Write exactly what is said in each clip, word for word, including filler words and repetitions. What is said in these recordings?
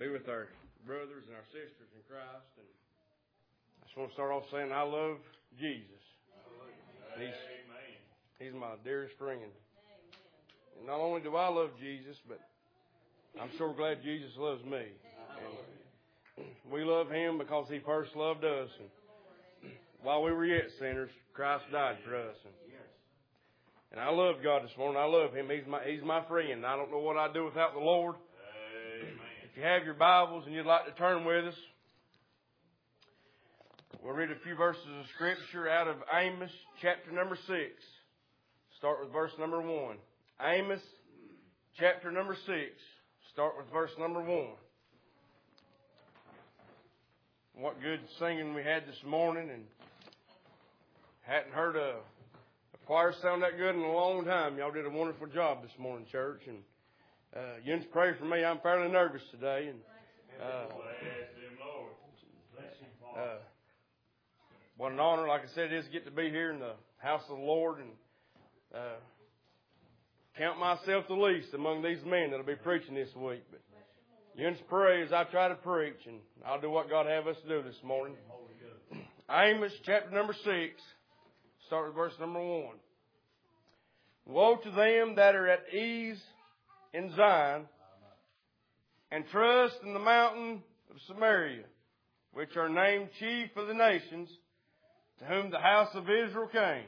be with our brothers and our sisters in Christ. And I just want to start off saying I love Jesus. He's, he's my dearest friend. And not only do I love Jesus, but I'm so glad Jesus loves me. And we love Him because He first loved us. And while we were yet sinners, Christ died for us. And, and I love God this morning. I love Him. He's my He's my friend. I don't know what I'd do without the Lord. Amen. If you have your Bibles and you'd like to turn with us, we'll read a few verses of Scripture out of Amos chapter number six. Start with verse number one. Amos chapter number six. Start with verse number one. What good singing we had this morning, and hadn't heard a, a choir sound that good in a long time. Y'all did a wonderful job this morning, church. And uh, you just pray for me. I'm fairly nervous today. And uh, uh, what an honor, like I said, it is to get to be here in the house of the Lord, and uh, count myself the least among these men that'll be preaching this week. But you just pray as I try to preach, and I'll do what God have us to do this morning. Amos chapter number six, start with verse number one. Woe to them that are at ease in Zion, and trust in the mountain of Samaria, which are named chief of the nations, to whom the house of Israel came.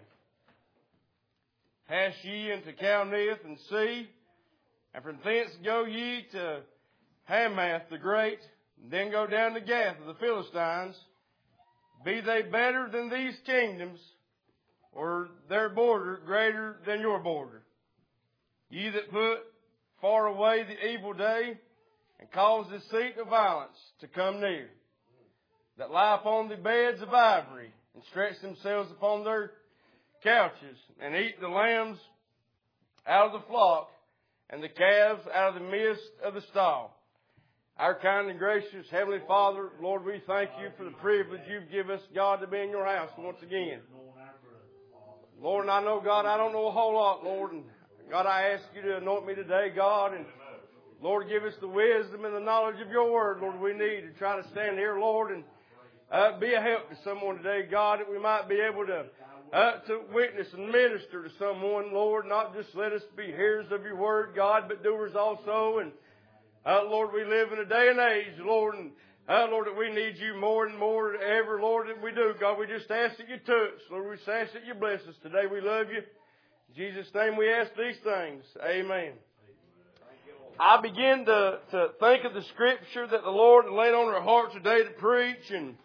Pass ye into Calneth and see, and from thence go ye to Hamath the great, and then go down to Gath of the Philistines. Be they better than these kingdoms, or their border greater than your border? Ye that put far away the evil day, and cause the seat of violence to come near, that lie upon the beds of ivory, and stretch themselves upon their couches, and eat the lambs out of the flock, and the calves out of the midst of the stall. Our kind and gracious Heavenly Father, Lord, we thank you for the privilege you've given us, God, to be in your house once again. Lord, and I know, God, I don't know a whole lot, Lord, and God, I ask you to anoint me today, God, and Lord, give us the wisdom and the knowledge of your word, Lord, we need to try to stand here, Lord, and uh, be a help to someone today, God, that we might be able to Uh, to witness and minister to someone, Lord, not just let us be hearers of your word, God, but doers also. And uh, Lord, we live in a day and age, Lord, and uh, Lord, that we need you more and more ever, Lord, that we do. God, we just ask that you touch. Lord, we just ask that you bless us today. We love you. In Jesus' name we ask these things. Amen. I begin to, to think of the scripture that the Lord laid on our heart today to preach, and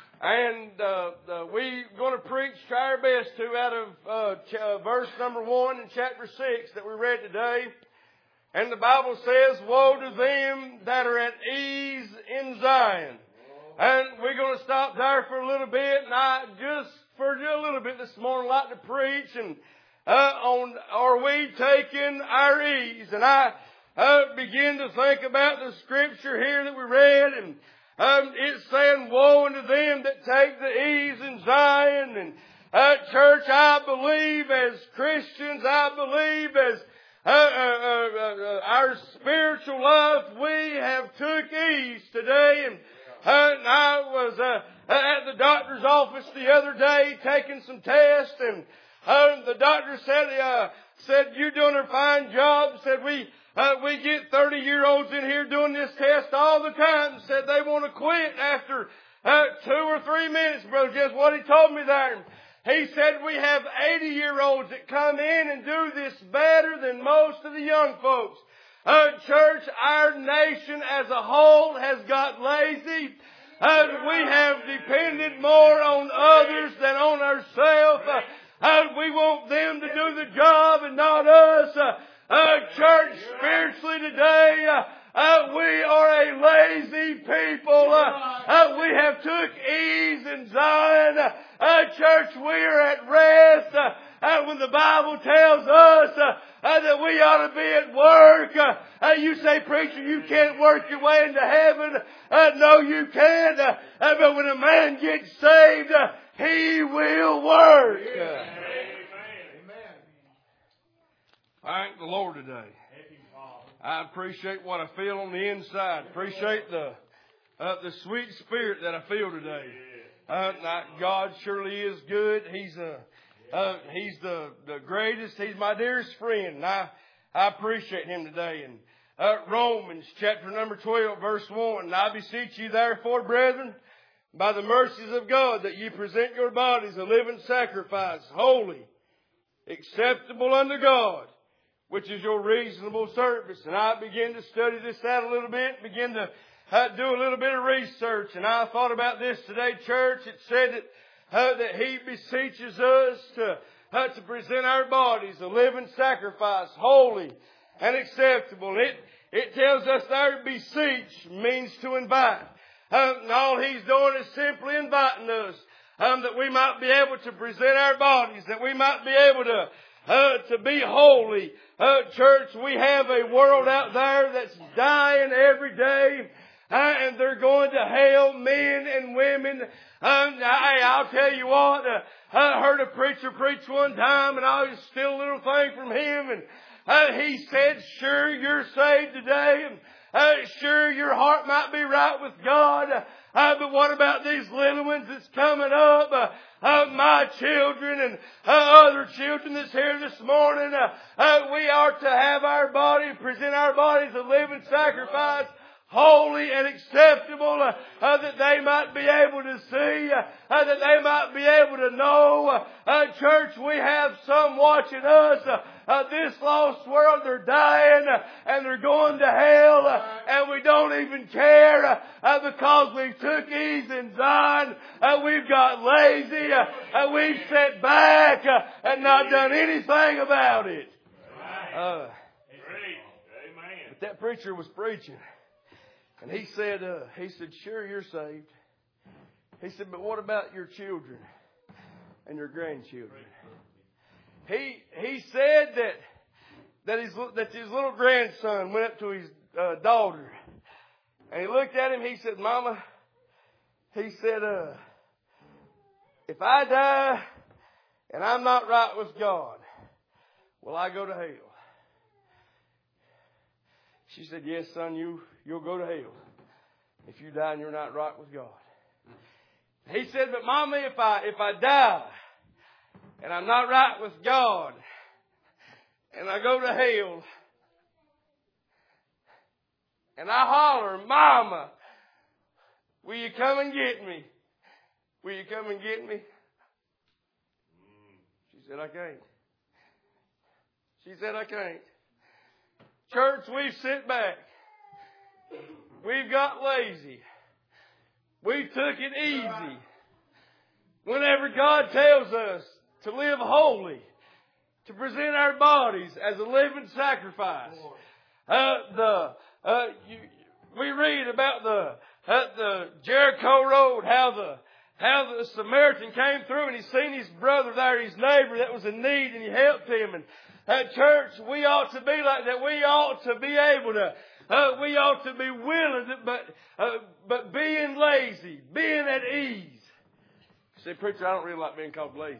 And uh, uh, we're going to preach, try our best to, out of uh, ch- uh, verse number one in chapter six that we read today. And the Bible says, woe to them that are at ease in Zion. And we're going to stop there for a little bit. And I just, for just a little bit this morning, like to preach and uh, on, are we taking our ease? And I uh, begin to think about the scripture here that we read, and Um, it's saying, woe unto them that take the ease in Zion. And uh, church, I believe as Christians, I believe as uh, uh, uh, uh, our spiritual life, we have took ease today. And, uh, and I was uh, at the doctor's office the other day taking some tests, and uh, the doctor said, uh, said, you doing a fine job. Said, we Uh, we get thirty-year-olds in here doing this test all the time. Said they want to quit after uh, two or three minutes, brother. Just what he told me there. He said we have eighty-year-olds that come in and do this better than most of the young folks. Uh, church, our nation as a whole has got lazy. Uh, we have depended more on others than on ourselves. Uh, uh, we want them to do the job and not us. Uh, Uh, church, spiritually today, uh, uh, we are a lazy people. Uh, uh, we have took ease in Zion. Uh, uh, church, we are at rest. Uh, uh, when the Bible tells us uh, uh, that we ought to be at work. Uh, uh, you say, preacher, you can't work your way into heaven. Uh, no, you can't. Uh, uh, but when a man gets saved, uh, he will work. Uh, Thank the Lord today. I appreciate what I feel on the inside. Appreciate the uh, the sweet spirit that I feel today. Uh, God surely is good. He's a uh, He's the, the greatest. He's my dearest friend. And I I appreciate Him today. And uh, Romans chapter number twelve, verse one. And I beseech you, therefore, brethren, by the mercies of God, that ye present your bodies a living sacrifice, holy, acceptable unto God, which is your reasonable service. And I began to study this out a little bit, began to uh, do a little bit of research. And I thought about this today, church. It said that, uh, that He beseeches us to, uh, to present our bodies a living sacrifice, holy and acceptable. It, it tells us there beseech means to invite. Uh, and all He's doing is simply inviting us um, that we might be able to present our bodies, that we might be able to uh, to be holy. Uh, church, we have a world out there that's dying every day, uh, and they're going to hell, men and women. Um, I, I'll tell you what, uh, I heard a preacher preach one time, and I was still a little thing from him, and uh, he said, "Sure, you're saved today, and uh, sure, your heart might be right with God, uh, but what about these little ones that's coming up? Uh, uh, my children and uh, other children that's here this morning. Uh, uh, we are to have our body, present our bodies a living sacrifice, holy and acceptable, uh, uh, that they might be able to see, uh, uh, that they might be able to know. Uh, uh, church, we have some watching us. Uh, uh, this lost world, they're dying uh, and they're going to hell, uh, and we don't even care uh, uh, because we took ease in Zion. Uh, we've got lazy. Uh, uh, we've sat back uh, and not done anything about it. Uh, but that preacher was preaching. And he said, uh, he said, "Sure, you're saved." He said, "But what about your children and your grandchildren?" He he said that that his that his little grandson went up to his uh, daughter, and he looked at him. He said, "Mama," he said, uh, "if I die and I'm not right with God, will I go to hell?" She said, "Yes, son, you you'll go to hell if you die and you're not right with God." He said, "But Mama, if I if I die and I'm not right with God and I go to hell and I holler, 'Mama, will you come and get me? Will you come and get me?' She said, 'I can't.' She said, 'I can't.' Church, we've sit back. We've got lazy. We took it easy. Whenever God tells us to live holy, to present our bodies as a living sacrifice, uh, the uh, you, we read about the uh, the Jericho road, how the how the Samaritan came through and he seen his brother there, his neighbor that was in need, and he helped him. And at church, we ought to be like that. We ought to be able to. Uh, we ought to be willing, to, but uh, but being lazy, being at ease. Say, preacher, I don't really like being called lazy.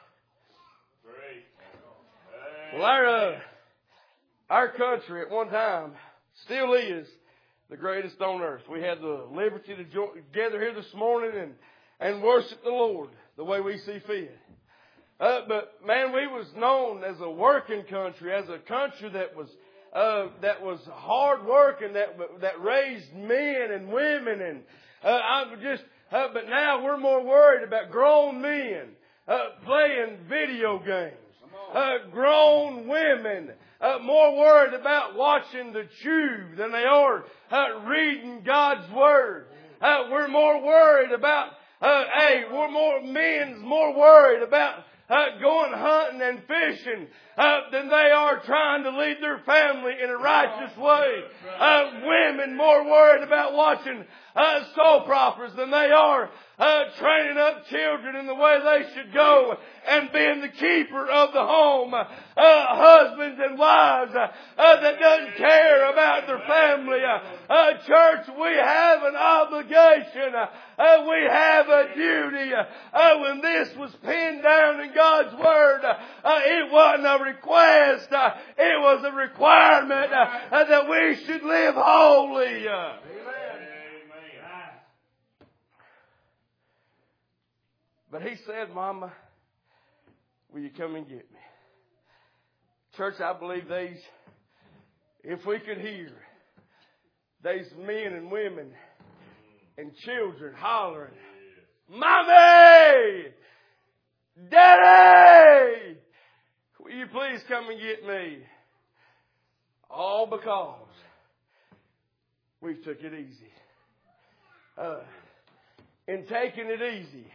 Well, our uh, our country at one time still is the greatest on earth. We had the liberty to join, gather here this morning and and worship the Lord the way we see fit. Uh, but man, we was known as a working country, as a country that was. Uh, that was hard working, that that raised men and women, and uh, I'm just. Uh, but now we're more worried about grown men uh, playing video games. Uh, grown women uh, more worried about watching the tube than they are uh, reading God's Word. Uh, we're more worried about. Uh, hey, we're more men's more worried about. Uh, going hunting and fishing uh, than they are trying to lead their family in a righteous way. Uh, women more worried about watching uh, soap operas than they are uh, training up children in the way they should go, and being the keeper of the home. Uh, husbands and wives uh, uh, that doesn't care about their family. Uh, uh, church, we have an obligation. Uh, uh, we have a duty. Uh, uh, when this was pinned down in God's Word, uh, uh, it wasn't a request. Uh, it was a requirement uh, uh, that we should live holy. Uh, But he said, Mama, will you come and get me? Church, I believe these, if we could hear these men and women and children hollering, Mommy! Daddy! Will you please come and get me? All because we've took it easy. Uh, in taking it easy,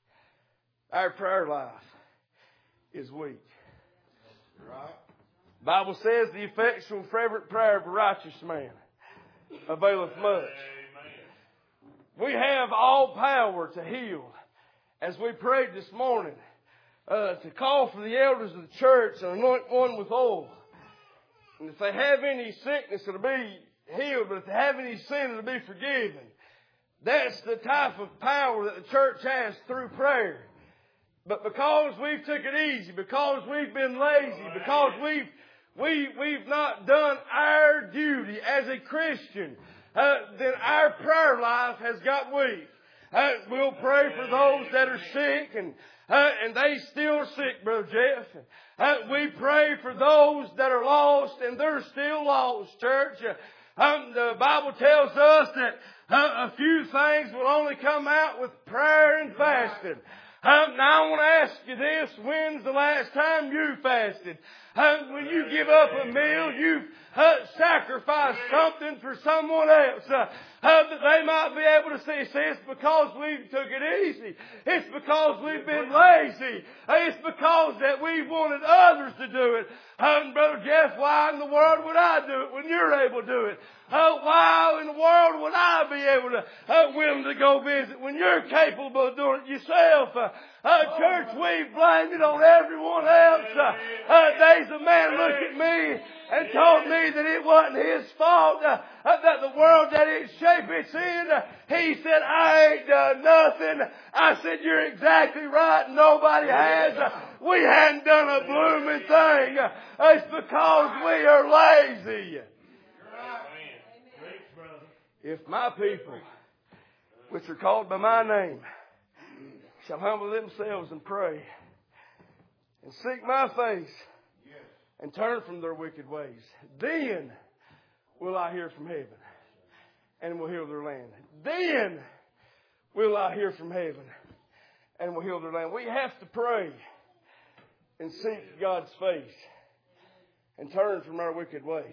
our prayer life is weak. Right. Bible says the effectual fervent prayer of a righteous man availeth much. We have all power to heal. As we prayed this morning, uh, to call for the elders of the church and anoint one with oil. And if they have any sickness, it'll be healed. But if they have any sin, it'll be forgiven. That's the type of power that the church has through prayer. But because we've took it easy, because we've been lazy, because we've we we've not done our duty as a Christian, uh, then our prayer life has got weak. Uh, we'll pray for those that are sick, and uh, and they still sick, Brother Jeff. Uh, we pray for those that are lost, and they're still lost, church. Uh, um, the Bible tells us that uh, a few things will only come out with prayer and fasting. Um, now I want to ask you this. When's the last time you fasted? Um, when you give up a meal, you've uh, sacrificed something for someone else. Uh, uh, that they might be able to see. See, it's because we took it easy. It's because we've been lazy. Uh, it's because that we wanted others to do it. Um, Brother Jeff, why in the world would I do it when you're able to do it? Uh, why in the world would I be able to, uh, willing to go visit when you're capable of doing it yourself? Uh, uh, church, we blamed it on everyone else. Uh, uh, there's a man looked at me and told me that it wasn't his fault, uh, uh, that the world that its shape it's in, uh, he said, I ain't done nothing. I said, you're exactly right. Nobody has. Uh, we hadn't done a blooming thing. Uh, it's because we are lazy. If my people, which are called by my name, shall humble themselves and pray and seek my face and turn from their wicked ways, then will I hear from heaven and will heal their land. Then will I hear from heaven and will heal their land. We have to pray and seek God's face and turn from our wicked ways.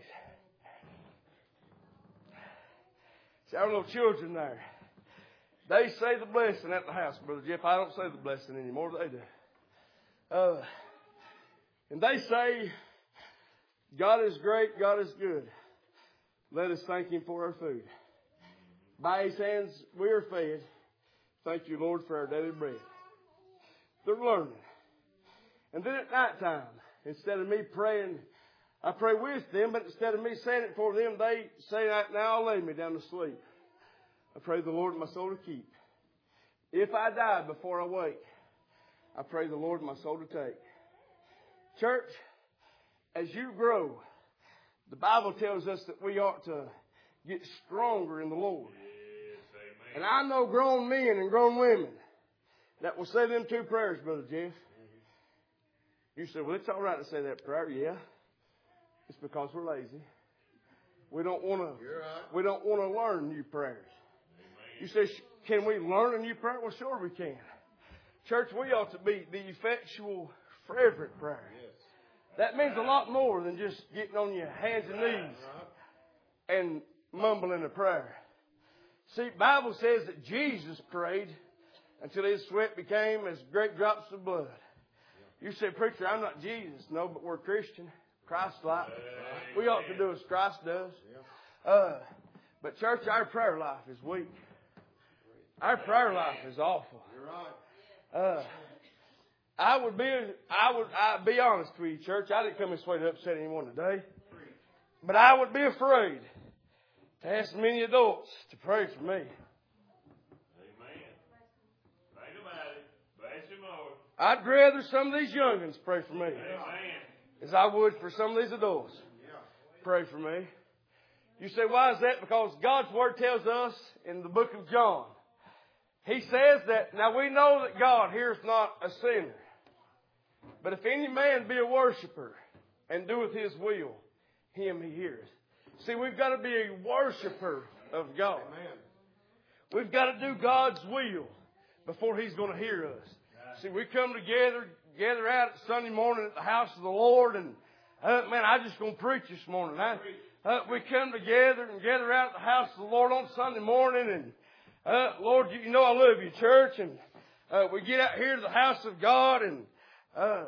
See, our little children there, they say the blessing at the house, Brother Jeff. I don't say the blessing anymore. They do. Uh, and they say, God is great, God is good. Let us thank Him for our food. By His hands we are fed. Thank you, Lord, for our daily bread. They're learning. And then at night time, instead of me praying, I pray with them, but instead of me saying it for them, they say, now I'll lay me down to sleep. I pray the Lord my soul to keep. If I die before I wake, I pray the Lord my soul to take. Church, as you grow, the Bible tells us that we ought to get stronger in the Lord. Yes, and I know grown men and grown women that will say them two prayers, Brother Jeff. Mm-hmm. You say, well, it's all right to say that prayer. Yeah. It's because we're lazy. We don't want to. Right. We don't want to learn new prayers. Amen. You say, can we learn a new prayer? Well, sure we can. Church, we ought to be the effectual, fervent prayer. Yes. That means a lot more than just getting on your hands and knees and mumbling a prayer. See, the Bible says that Jesus prayed until His sweat became as great drops of blood. You say, preacher, I'm not Jesus. No, but we're Christian. Christ-like. We ought to do as Christ does. Uh, but church, our prayer life is weak. Our prayer life is awful. You're right. Uh, I would be, I would, I'd be honest with you, church. I didn't come this way to upset anyone today. But I would be afraid to ask many adults to pray for me. Amen. Think about it. Bless him, Lord. I'd rather some of these young'uns pray for me. Amen. As I would for some of these adults. Pray for me. You say, why is that? Because God's Word tells us in the book of John. He says that, now we know that God heareth not a sinner. But if any man be a worshiper and doeth his will, him he heareth. See, we've got to be a worshiper of God. Amen. We've got to do God's will before He's going to hear us. See, we come together, gather out Sunday morning at the house of the Lord, and uh, man, I'm just going to preach this morning. I, uh, we come together and gather out at the house of the Lord on Sunday morning, and uh, Lord, you know I love you, church, and uh, we get out here to the house of God and uh,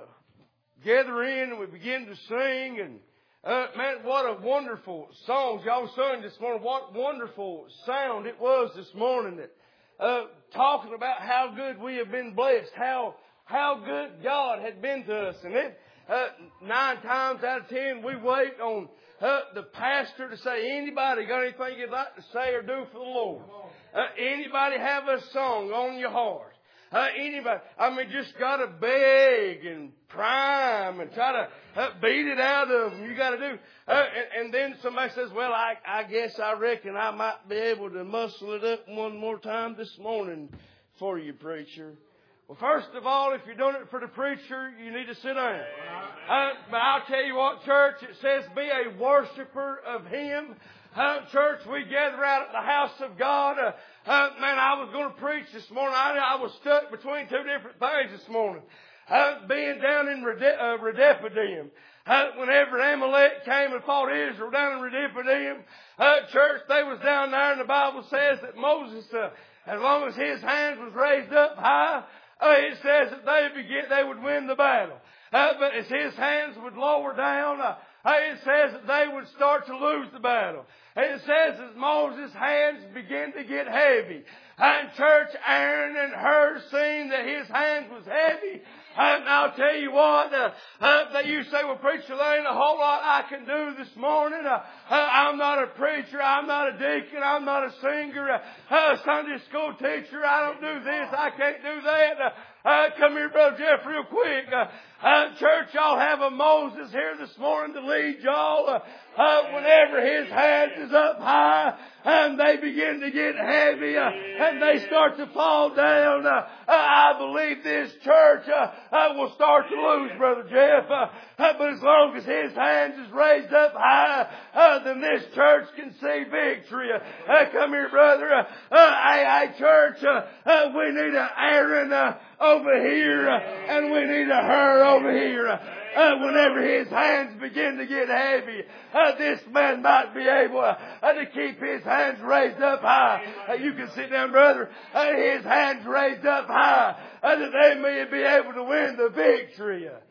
gather in, and we begin to sing, and uh, man, what a wonderful song y'all sung this morning. What wonderful sound it was this morning, that uh, talking about how good we have been blessed, how how good God had been to us, and it. Uh, nine times out of ten, we wait on uh, the pastor to say, anybody got anything you'd like to say or do for the Lord? Uh, anybody have a song on your heart? Uh, anybody, I mean, just got to beg and prime and try to uh, beat it out of them. You got to do. Uh, and, and then somebody says, well, I, I guess I reckon I might be able to muscle it up one more time this morning for you, preacher. Well, first of all, if you're doing it for the preacher, you need to sit down. Uh, but I'll tell you what, church, it says be a worshiper of Him. Uh, church, we gather out at the house of God. Uh, uh, man, I was going to preach this morning. I, I was stuck between two different things this morning. Uh, being down in Rede- uh, Rephidim. Uh, whenever Amalek came and fought Israel down in Rephidim, uh, church, they was down there, and the Bible says that Moses, uh, as long as his hands was raised up high, Uh, it says that they begin, they would win the battle. Uh, but as his hands would lower down, uh, it says that they would start to lose the battle. It says that Moses' hands began to get heavy. And church, Aaron and Hur seen that his hands was heavy. And I'll tell you what, uh, uh, that you say, well, preacher, there ain't a whole lot I can do this morning. Uh, uh, I'm not a preacher. I'm not a deacon. I'm not a singer. Uh, uh, Sunday school teacher. I don't do this. I can't do that. Uh, uh, come here, Brother Jeff, real quick. Uh, uh, church, y'all have a Moses here this morning to lead y'all. Uh, uh, whenever his hands is up high and they begin to get heavy uh, and they start to fall down, uh, uh, I believe this church uh, uh, will start to lose, Brother Jeff. Uh, uh, but as long as his hands is raised up high, uh, then this church can see victory. Uh, uh, come here, brother. Uh, uh, hey, hey, church, uh, uh, we need an Aaron uh, over here uh, and we need a Hur over here. Uh, Uh, whenever his hands begin to get heavy, uh, this man might be able uh, uh, to keep his hands raised up high. Uh, you can sit down, brother. Uh, his hands raised up high, uh, that they may be able to win the victory. Uh,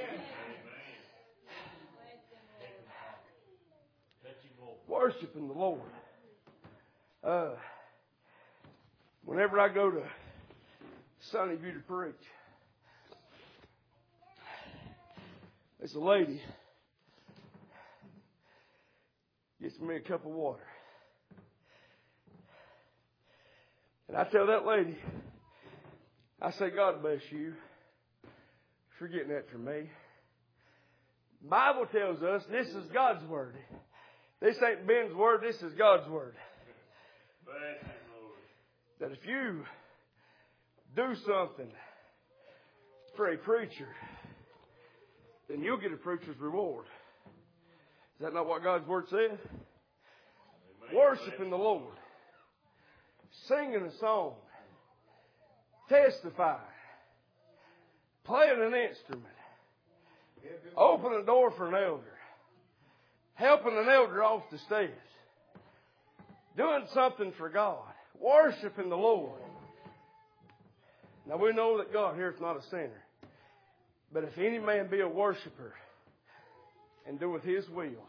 Worshiping the Lord. Uh, whenever I go to Sunny View to preach, there's a lady gets me a cup of water. And I tell that lady, I say, God bless you for getting that for me. The Bible tells us this is God's Word. This ain't Ben's Word, this is God's Word. That if you do something for a preacher, then you'll get a preacher's reward. Is that not what God's Word says? Worshiping the Lord. Singing a song. Testifying. Playing an instrument. Opening a door for an elder. Helping an elder off the stairs. Doing something for God. Worshiping the Lord. Now we know that God here is not a sinner. But if any man be a worshiper and doeth his will,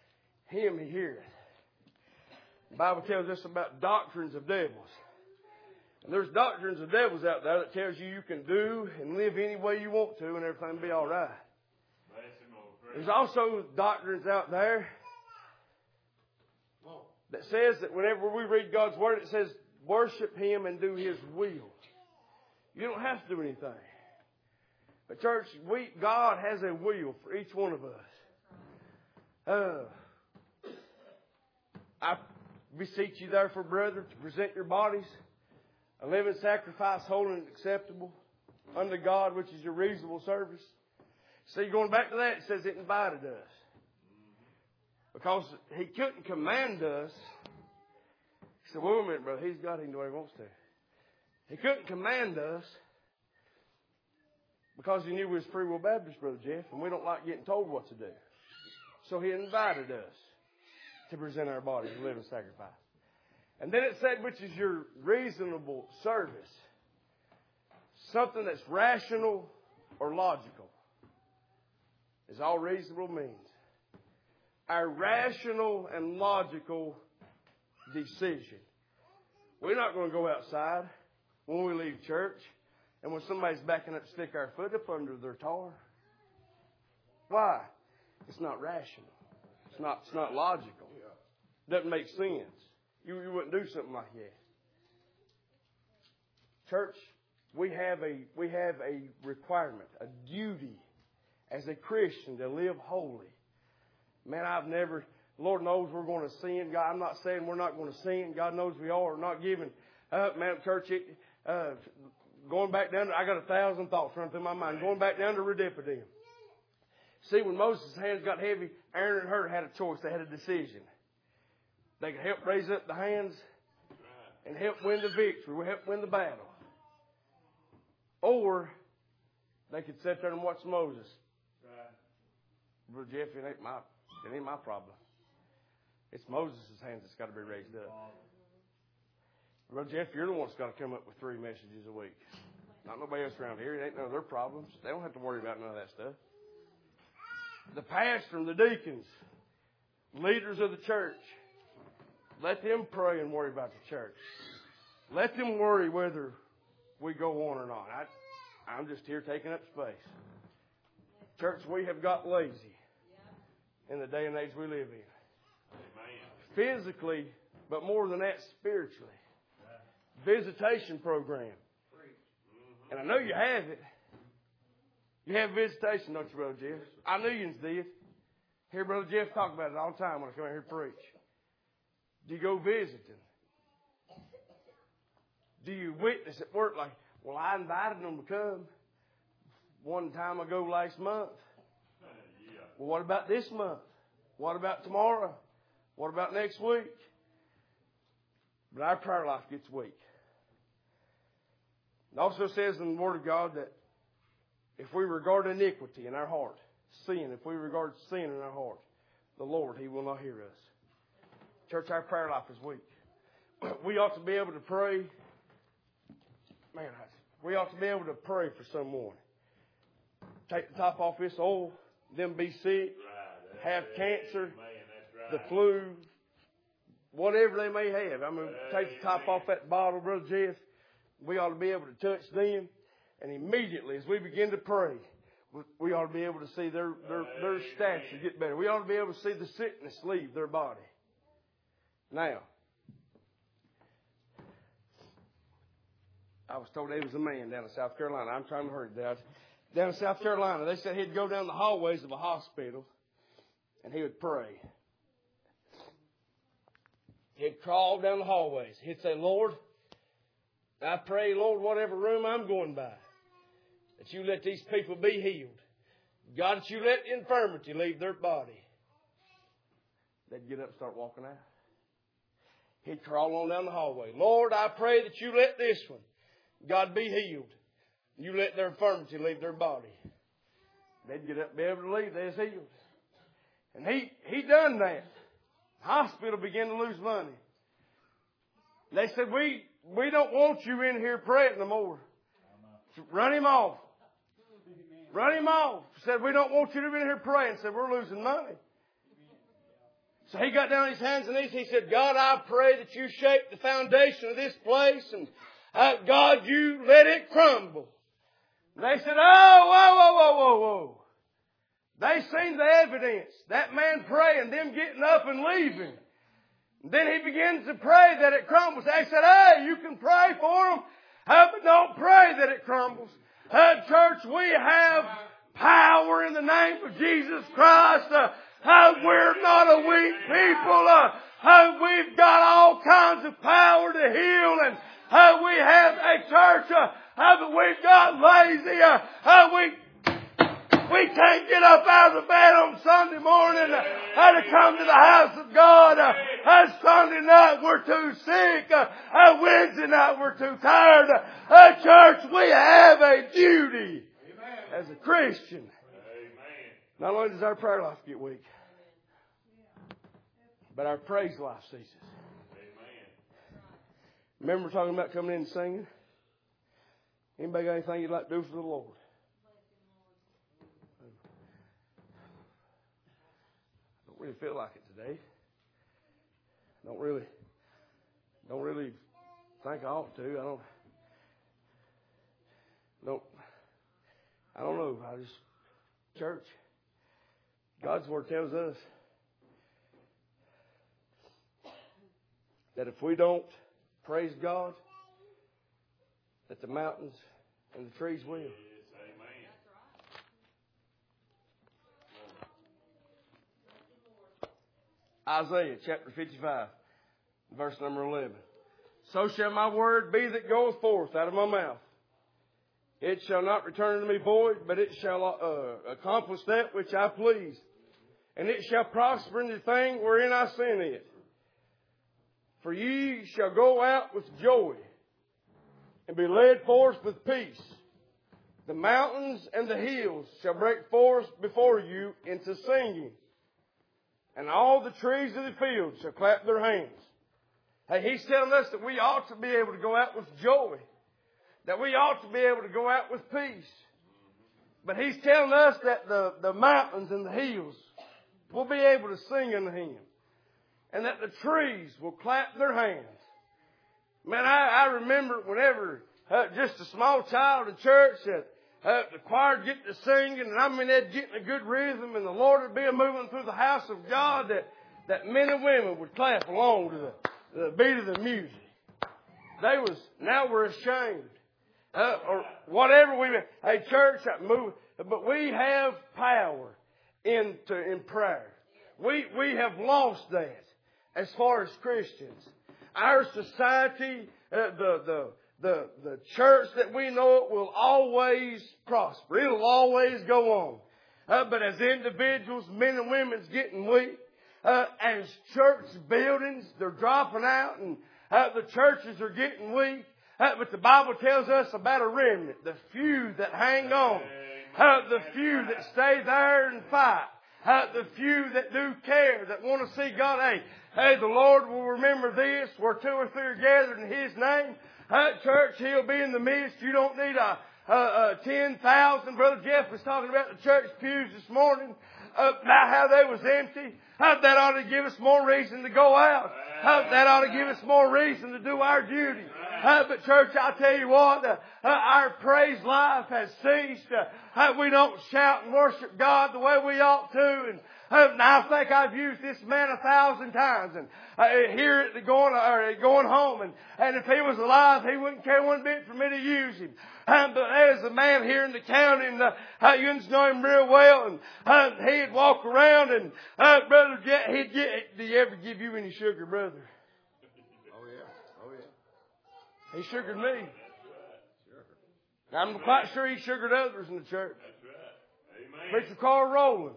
him he heareth. The Bible tells us about doctrines of devils. And there's doctrines of devils out there that tells you you can do and live any way you want to and everything will be all right. There's also doctrines out there that says that whenever we read God's Word, it says worship Him and do His will. You don't have to do anything. But church, we God has a will for each one of us. Uh, I beseech you therefore, brethren, to present your bodies a living sacrifice, holy and acceptable unto God, which is your reasonable service. See, going back to that, it says it invited us. Because He couldn't command us. He said, wait a minute, brother, He's God, He can do what He wants to. He couldn't command us because He knew we was Free Will Baptist, Brother Jeff, and we don't like getting told what to do. So He invited us to present our bodies a living sacrifice. And then it said, which is your reasonable service. Something that's rational or logical is all reasonable means. Our rational and logical decision. We're not going to go outside when we leave church and when somebody's backing up, stick our foot up under their tar. Why? It's not rational. It's not, it's not logical. Doesn't make sense. You, you wouldn't do something like that. Church, we have a we have a requirement, a duty as a Christian to live holy. Man, I've never, Lord knows we're going to sin. God, I'm not saying we're not going to sin. God knows we are. We're not giving up. Man, church, it, uh, going back down, to, I got a thousand thoughts running through my mind. Going back down to Rephidim. See, when Moses' hands got heavy, Aaron and Hur had a choice. They had a decision. They could help raise up the hands and help win the victory, help win the battle. Or they could sit there and watch Moses. Brother Jeff, it ain't my, it ain't my problem. It's Moses' hands that's got to be raised up. Brother Jeff, you're the one that's got to come up with three messages a week. Not nobody else around here. It ain't none of their problems. They don't have to worry about none of that stuff. The pastor and the deacons, leaders of the church, let them pray and worry about the church. Let them worry whether we go on or not. I, I'm just here taking up space. Church, we have got lazy in the day and age we live in. Physically, but more than that, spiritually. Visitation program. And I know you have it. You have visitation, don't you, Brother Jeff? I knew you did. Hear Brother Jeff talk about it all the time when I come out here to preach. Do you go visiting? Do you witness at work like, well, I invited them to come one time ago last month. Well, what about this month? What about tomorrow? What about next week? But our prayer life gets weak. It also says in the Word of God that if we regard iniquity in our heart, sin, if we regard sin in our heart, the Lord, He will not hear us. Church, our prayer life is weak. We ought to be able to pray. Man, we ought to be able to pray for someone. Take the top off this oil, them be sick, have cancer, the flu, whatever they may have. I mean, take the top off that bottle, Brother Jeff. We ought to be able to touch them. And immediately, as we begin to pray, we ought to be able to see their, their, their stature get better. We ought to be able to see the sickness leave their body. Now, I was told there was a man down in South Carolina. I'm trying to hurry down. Down in South Carolina, they said he'd go down the hallways of a hospital and he would pray. He'd crawl down the hallways. He'd say, Lord, I pray, Lord, whatever room I'm going by, that you let these people be healed. God, that you let the infirmity leave their body. They'd get up and start walking out. He'd crawl on down the hallway. Lord, I pray that you let this one, God, be healed. You let their infirmity leave their body. They'd get up and be able to leave. They was healed. And he, he done that. The hospital began to lose money. They said, we, we don't want you in here praying no more. Run him off. Run him off. Said, we don't want you to be in here praying. Said, we're losing money. So he got down on his hands and knees. He said, God, I pray that you shape the foundation of this place. And Uh, God, you let it crumble. And they said, oh, whoa, whoa, whoa, whoa, whoa. They seen the evidence. That man praying, them getting up and leaving. And then he begins to pray that it crumbles. They said, hey, you can pray for them, uh, but don't pray that it crumbles. Uh, church, we have power in the name of Jesus Christ. Uh, uh, we're not a weak people. Uh, uh, we've got all kinds of power to heal, and uh, we have a church, uh, uh, but we've got lazy. Uh, uh, we we can't get up out of the bed on Sunday morning uh, uh, to come to the house of God. Uh, uh, Sunday night we're too sick. Uh, uh, Wednesday night we're too tired. Uh, uh, church, we have a duty as a Christian. Not only does our prayer life get weak, but our praise life ceases. Remember talking about coming in and singing? Anybody got anything you'd like to do for the Lord? I don't really feel like it today. Don't really, don't really think I ought to. I don't, don't, I don't know. I just, church, God's Word tells us that if we don't praise God, that the mountains and the trees will. Isaiah chapter fifty-five, verse number eleven. So shall my word be that goeth forth out of my mouth. It shall not return unto me void, but it shall uh, accomplish that which I please. And it shall prosper in the thing wherein I send it. For ye shall go out with joy, and be led forth with peace. The mountains and the hills shall break forth before you into singing. And all the trees of the field shall clap their hands. Hey, he's telling us that we ought to be able to go out with joy. That we ought to be able to go out with peace. But he's telling us that the, the mountains and the hills will be able to sing unto him. And that the trees will clap their hands. Man, I, I remember whenever uh, just a small child in church that uh, the choir would get to singing, and I mean they'd get in a good rhythm, and the Lord would be moving through the house of God, that, that men and women would clap along to the, the beat of the music. They was, now we're ashamed. Uh, or whatever we, hey church, I move, but we have power in, to, in prayer. We, we have lost that as far as Christians. Our society, uh, the, the, the, the church that we know it will always prosper. It'll always go on. Uh, but as individuals, men and women's getting weak. Uh, as church buildings, they're dropping out, and uh, the churches are getting weak. Uh, but the Bible tells us about a remnant, the few that hang on, uh, the few that stay there and fight, uh, the few that do care, that want to see God. Hey, hey, the Lord will remember this. Where two or three are gathered in His name, uh, church, He'll be in the midst. You don't need a, a, a ten thousand. Brother Jeff was talking about the church pews this morning, uh, about how they was empty. Uh, that ought to give us more reason to go out. Uh, that ought to give us more reason to do our duty. Uh, but church, I'll tell you what, uh, uh, our praise life has ceased. Uh, uh, we don't shout and worship God the way we ought to. And uh, I think I've used this man a thousand times, and uh, hear it going or going home. And, and if he was alive, he wouldn't care one bit for me to use him. Uh, but there's a man here in the county, and uh, uh, you know him real well, and uh, he'd walk around, and uh, brother, he'd get. Did he ever give you any sugar, brother? He sugared me. I'm quite sure he sugared others in the church. Preacher Carl Rowland.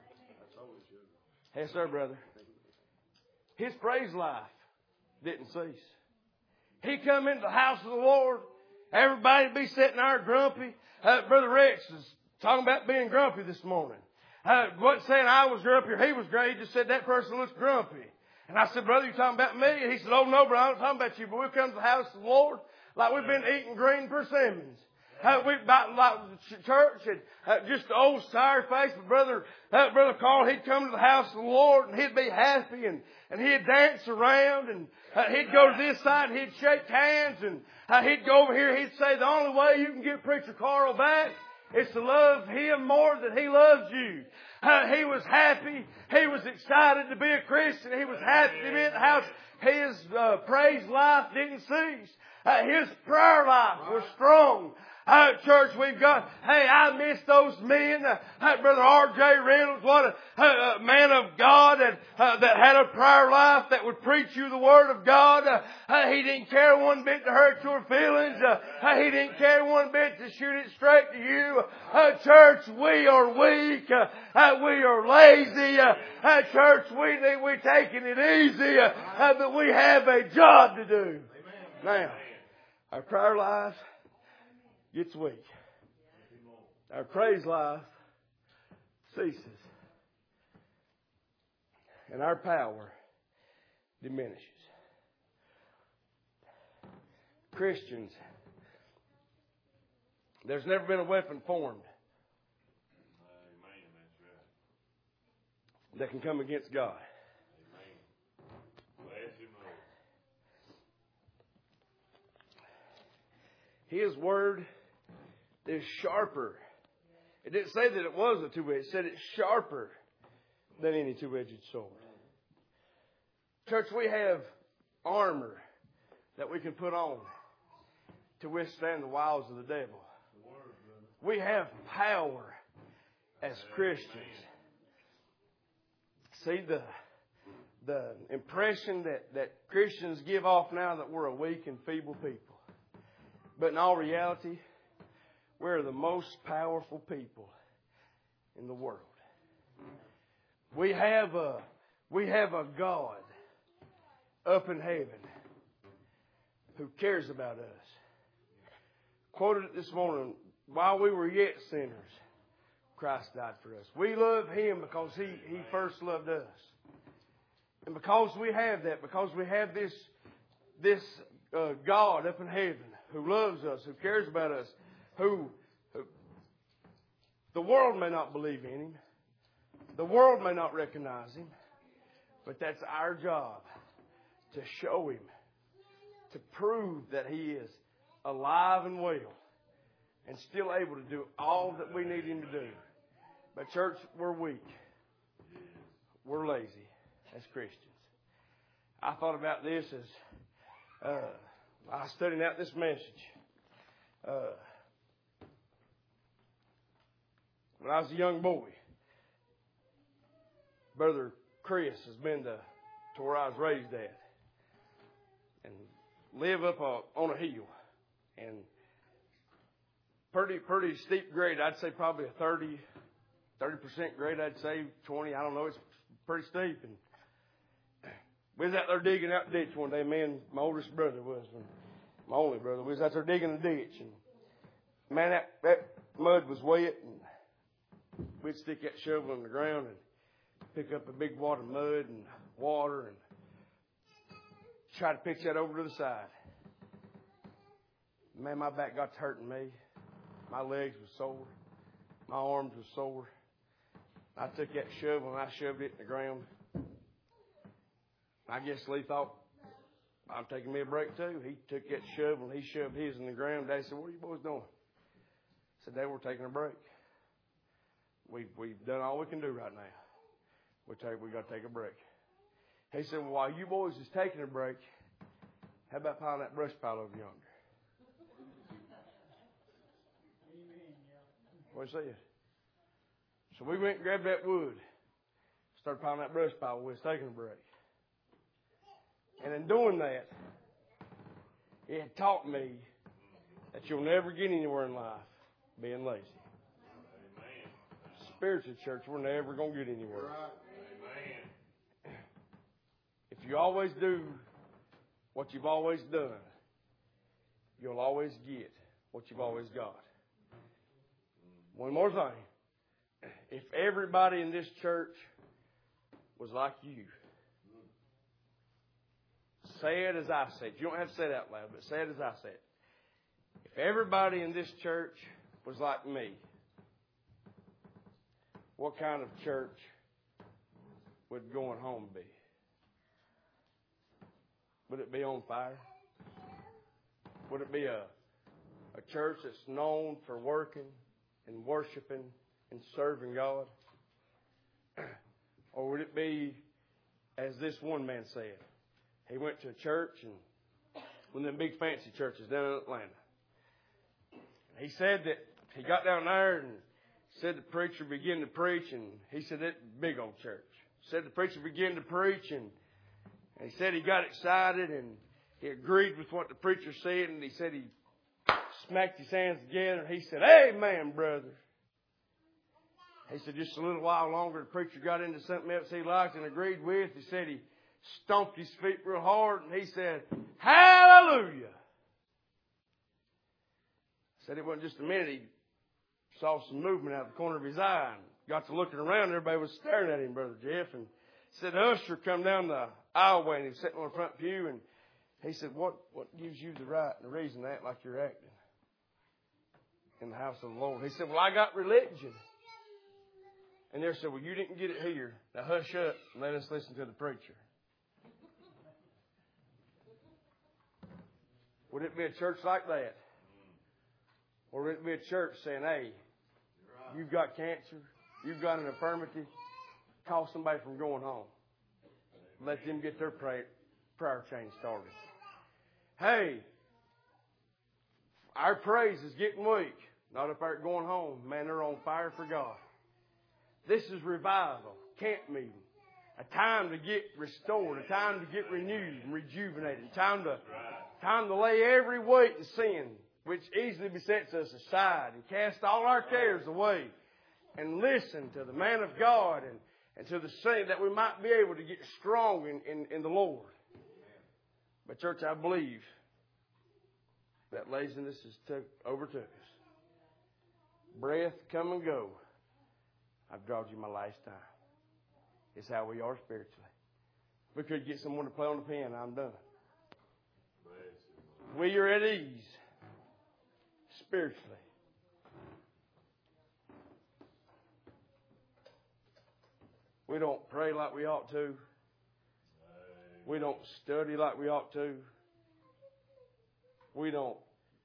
Yes, sir, brother. His praise life didn't cease. He come into the house of the Lord. Everybody would be sitting there grumpy. Uh, Brother Rex was talking about being grumpy this morning. Uh, wasn't saying I was grumpy or he was grumpy. He just said that person looks grumpy. And I said, brother, you talking about me? And he said, oh, no, brother, I'm not talking about you. But we've come to the house of the Lord like we've been eating green persimmons. Uh, we about like the church and uh, just the old sour face. But brother, uh, brother Carl, he'd come to the house of the Lord and he'd be happy and and he'd dance around and uh, he'd go to this side and he'd shake hands and uh, he'd go over here. He'd say the only way you can get Preacher Carl back is to love him more than he loves you. Uh, he was happy. He was excited to be a Christian. He was happy to be at the house. His uh, praise life didn't cease. Uh, his prayer life was strong. Uh, church, we've got, hey, I miss those men. Uh, uh, Brother R J Reynolds, what a, a, a man of God that, uh, that had a prayer life that would preach you the Word of God. Uh, uh, he didn't care one bit to hurt your feelings. Uh, uh, he didn't care one bit to shoot it straight to you. Uh, church, we are weak. Uh, uh, we are lazy. Uh, uh, church, we we're taking it easy. Uh, uh, but we have a job to do. Now, our prayer life gets weak. Our praise life ceases. And our power diminishes. Christians, there's never been a weapon formed that can come against God. His Word is sharper. It didn't say that it was a two-edged. It said it's sharper than any two-edged sword. Church, we have armor that we can put on to withstand the wiles of the devil. We have power as Christians. See, the the impression that, that Christians give off now that we're a weak and feeble people. But in all reality, we're the most powerful people in the world. We have a, we have a God up in heaven who cares about us. Quoted it this morning, while we were yet sinners, Christ died for us. We love Him because He, he first loved us. And because we have that, because we have this, this uh, God up in heaven who loves us, who cares about us, who, who the world may not believe in Him, the world may not recognize Him, but that's our job to show Him, to prove that He is alive and well and still able to do all that we need Him to do. But church, we're weak. We're lazy as Christians. I thought about this as uh, I was studying out this message. Uh, when I was a young boy, Brother Chris has been to, to where I was raised at and live up a, on a hill. And pretty pretty steep grade. I'd say probably a thirty percent grade. I'd say twenty. I don't know. It's pretty steep. And we was out there digging out the ditch one day. Me and my oldest brother was, and my only brother. We was out there digging the ditch. And man, that, that mud was wet. And we'd stick that shovel in the ground and pick up a big wad of mud and water and try to pitch that over to the side. Man, my back got to hurting me. My legs were sore. My arms were sore. I took that shovel and I shoved it in the ground. I guess Lee thought, I'm taking me a break too. He took that shovel and he shoved his in the ground. Daddy said, what are you boys doing? I said, Dad, we're taking a break. We've, we've done all we can do right now. We take, we got to take a break. He said, well, while you boys is taking a break, how about piling that brush pile over yonder? What he said. So we went and grabbed that wood, started piling that brush pile while we was taking a break. And in doing that, it had taught me that you'll never get anywhere in life being lazy. Spiritual church, we're never going to get anywhere. If you always do what you've always done, you'll always get what you've always got. One more thing. If everybody in this church was like you, say it as I said. You don't have to say it out loud, but say it as I said. If if everybody in this church was like me, what kind of church would going home be? Would it be on fire? Would it be a, a church that's known for working and worshiping and serving God? Or would it be, as this one man said, he went to a church, and one of them big fancy churches down in Atlanta. He said that he got down there and said the preacher began to preach, and he said that big old church. Said the preacher began to preach, and, and he said he got excited, and he agreed with what the preacher said, and he said he smacked his hands together, and he said, "Amen, brother." He said just a little while longer, the preacher got into something else he liked and agreed with. He said he stomped his feet real hard, and he said, "Hallelujah." Said it wasn't just a minute. He saw some movement out of the corner of his eye and got to looking around. Everybody was staring at him, Brother Jeff. And said, the usher come down the aisleway, and he was sitting on the front pew. And he said, what, what gives you the right and the reason to act like you're acting in the house of the Lord? He said, well, I got religion. And they said, well, you didn't get it here. Now hush up and let us listen to the preacher. Would it be a church like that? Or would it be a church saying, hey, you've got cancer, you've got an infirmity, call somebody from going home. Let them get their prayer, prayer chain started. Hey, our praise is getting weak. Not up there going home. Man, they're on fire for God. This is revival, camp meeting. A time to get restored, a time to get renewed and rejuvenated, time to, time to lay every weight and sin which easily besets us aside and cast all our cares away and listen to the man of God and, and to the saint, that we might be able to get strong in, in, in the Lord. But church, I believe that laziness has took, overtook us. Breath come and go. I've drawed you my last time. It's how we are spiritually. We could get someone to play on the piano. I'm done. We are at ease spiritually. We don't pray like we ought to. We don't study like we ought to. We don't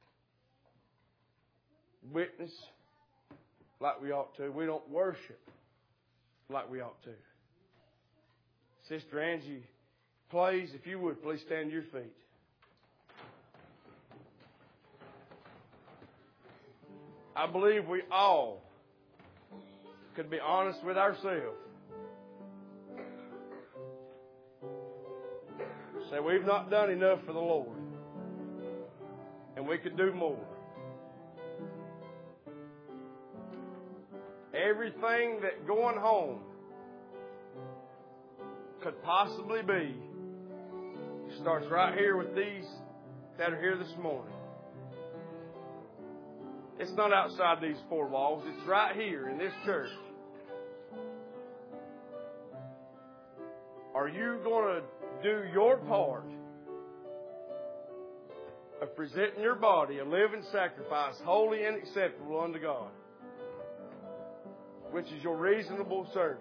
witness like we ought to. We don't worship like we ought to. Sister Angie plays. If you would, please stand to your feet. I believe we all could be honest with ourselves. Say we've not done enough for the Lord, and we could do more. Everything that going home could possibly be starts right here with these that are here this morning. It's not outside these four walls. It's right here in this church. Are you going to do your part of presenting your body a living sacrifice, holy and acceptable unto God, which is your reasonable service?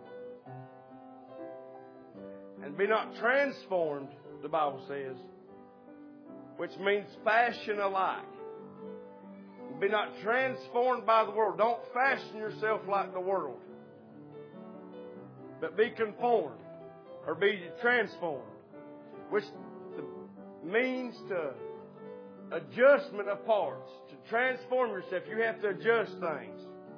And be not transformed, the Bible says, which means fashion alike. Be not transformed by the world. Don't fashion yourself like the world, but be conformed or be transformed, which means to adjustment of parts. To transform yourself, you have to adjust things.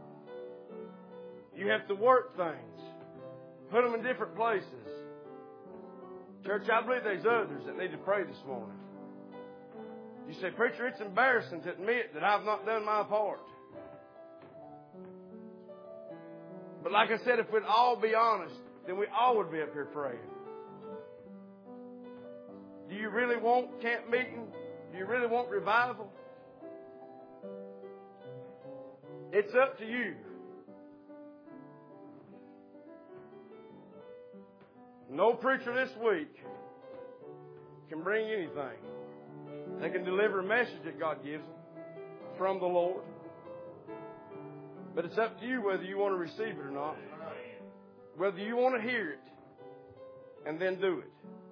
You have to work things. Put them in different places. Church, I believe there's others that need to pray this morning. You say, preacher, it's embarrassing to admit that I've not done my part. But like I said, if we'd all be honest, then we all would be up here praying. Do you really want camp meeting? Do you really want revival? It's up to you. No preacher this week can bring anything. They can deliver a message that God gives them. from the Lord. But it's up to you whether you want to receive it or not. Whether you want to hear it and then do it.